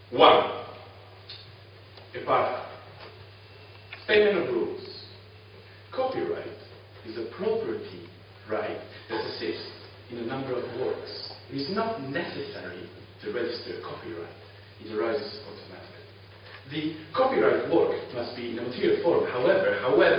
1. EPARCA. Statement of rules. Copyright is a property right that exists in a number of works. It is not necessary to register copyright. It arises automatically. The copyright work must be in a material form. However,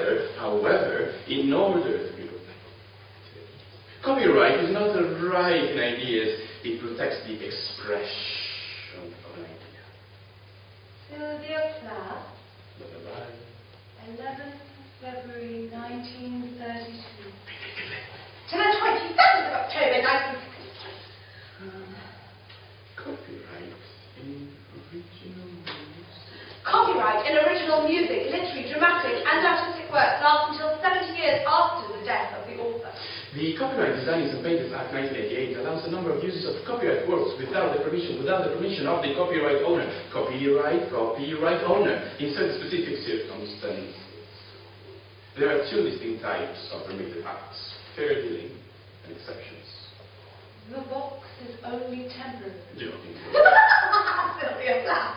in order to be protected. Copyright is not a right in ideas. It protects the expression of an idea. Sylvia Plath, Bye-bye. 11th February 1932. To the 27th of October 1962. Copyright in original music. Copyright in original music, literary, dramatic, and artistic works lasts until 70 years after the death of the author. The Copyright Designs and Patents Act 1988 allows a number of uses of copyright works without the permission of the copyright owner. Copyright owner in certain specific circumstances. There are two distinct types of permitted acts: fair dealing and exceptions. The box is only temporary. Joking. Sylvia Plath.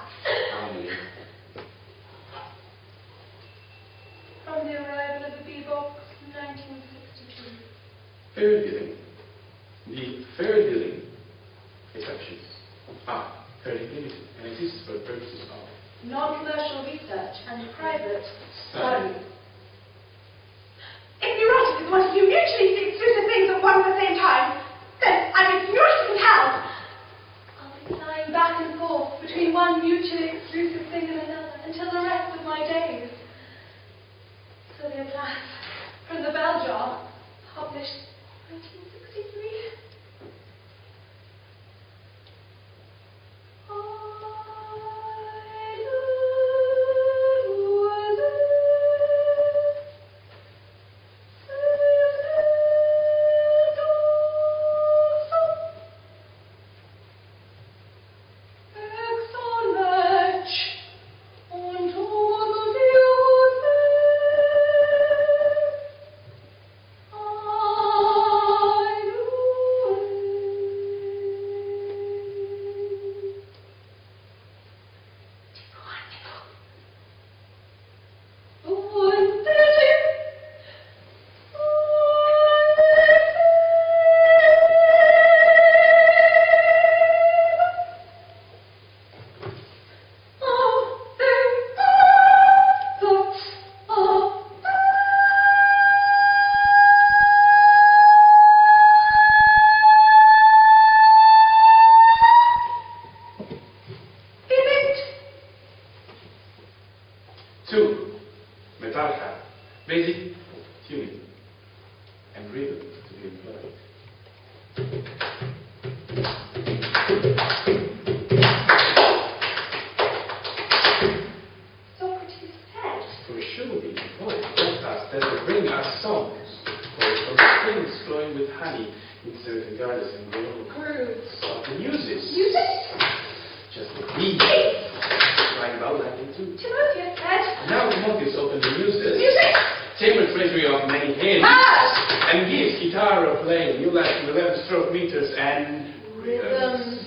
From the arrival of the B-Box, 1962. Fair dealing. The fair dealing exceptions are fairly limited and exist for the purposes of Non-commercial research and private study. study. If neurotic is wanting to mutually see exclusive things at one and the same time, then I'm as neurotic as hell. I'll be flying back and forth between one mutually exclusive thing and another until the rest of my days. Sylvia Plath, from the Bell Jar, published 1963. basic tuning and rhythm to be employed. Socrates said, For surely the poet tells us that they bring us songs, for springs flowing with honey in certain gardens and groves of the muses. Music? Just the bees flying about like they do. Timotheus said, Now Timotheus opened the muses. Music? Chamber treasury of many hymns. March! And gives guitar of playing, new like 11-stroke meters and Rhythms.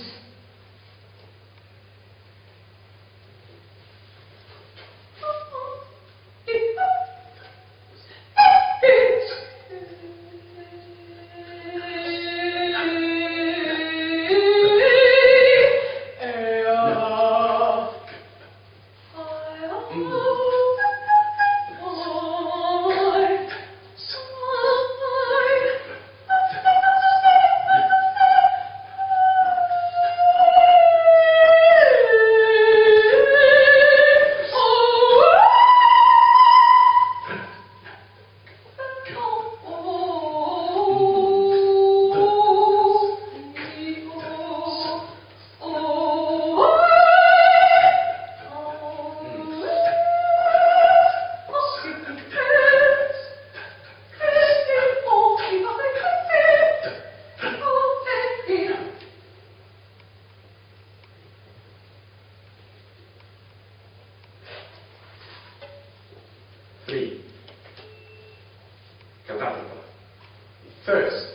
Cantata. First,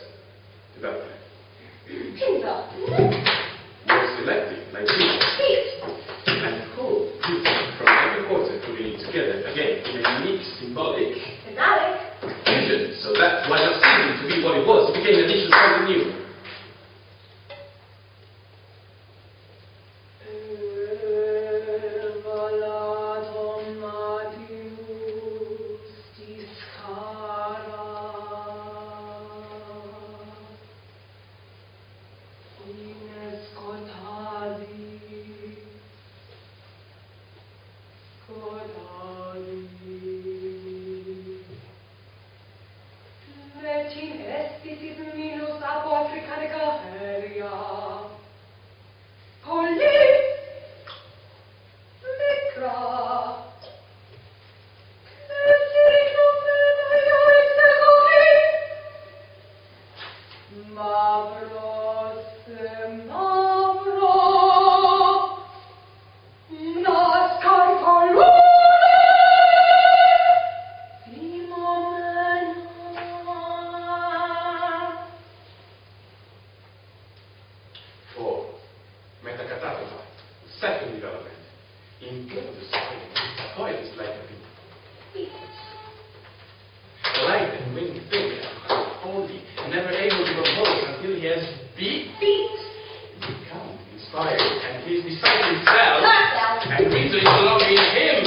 development. Pinza. More selective, like this. Beat. that while not ceasing to be what it was, it became an addition something new. Second development. In pure society, a poet is like a bee. Light and winged thing, only, never able to compose until he has beat. Become inspired, and he is beside himself. And reason is no longer in him.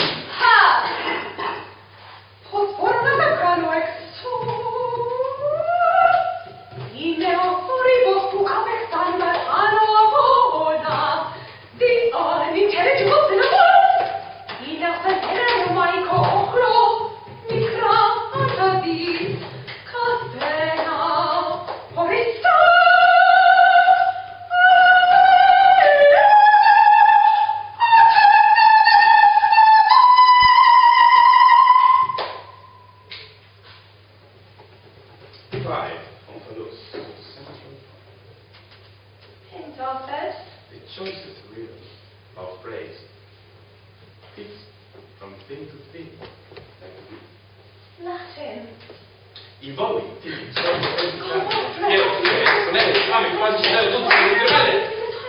The choicest rhythm of praise fits from thing to thing, like a bee. Latin. I voli, tipi, sonelle, fame, quasi sonelle, tutto l'integrale.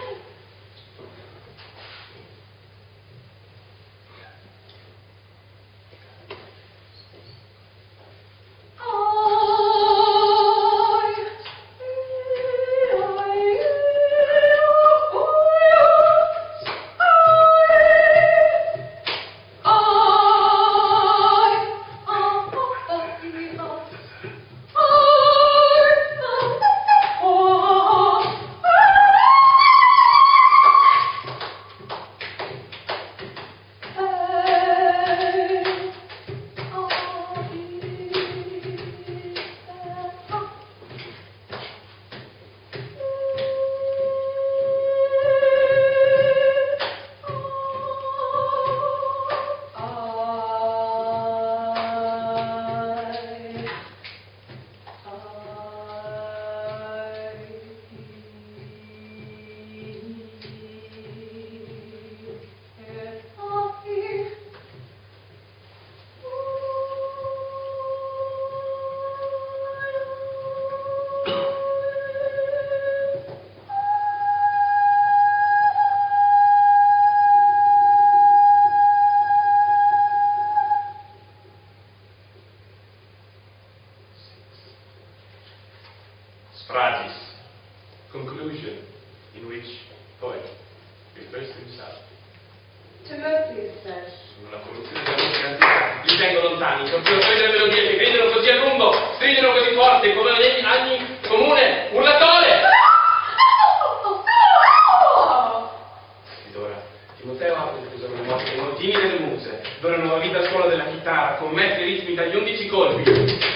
Phrases, conclusion, in which poet refers to himself. Timotheus says. Una produzione della musica antica, li tengo lontani, i compilatori delle melodie che gridano così a lungo, stringono così forte come ogni comune urlatore. Ed ora, Timoteo apre il tesoro morte dei montini delle muse, dona nuova vita al suono della chitarra, commette i ritmi dagli 11 colpi.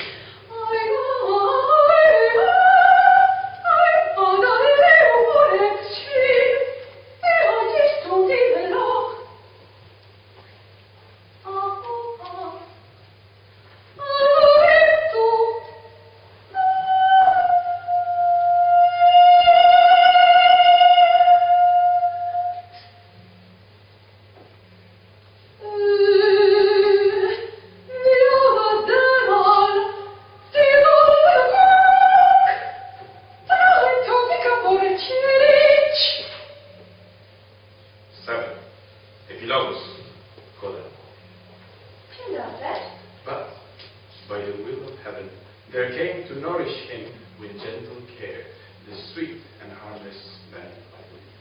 Epilogus, coda. Pindar said. But, by the will of heaven, There came to nourish him with gentle care the sweet and harmless man of the deep.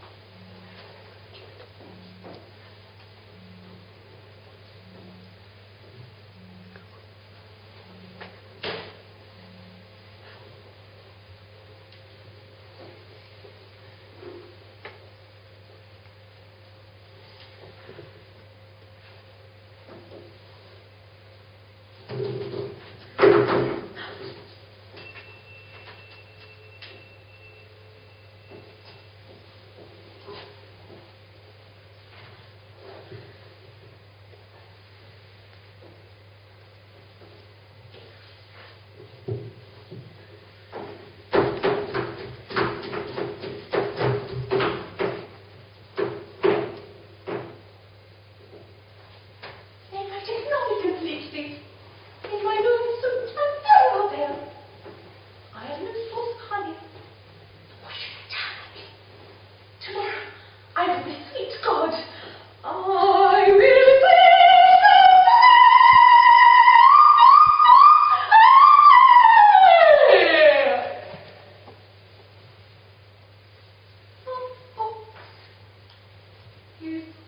You